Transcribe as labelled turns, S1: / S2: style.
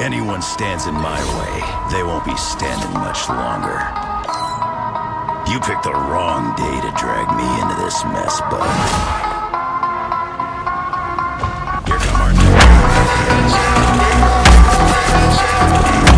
S1: Anyone stands in my way, they won't be standing much longer. You picked the wrong day to drag me into this mess, bud. Here come our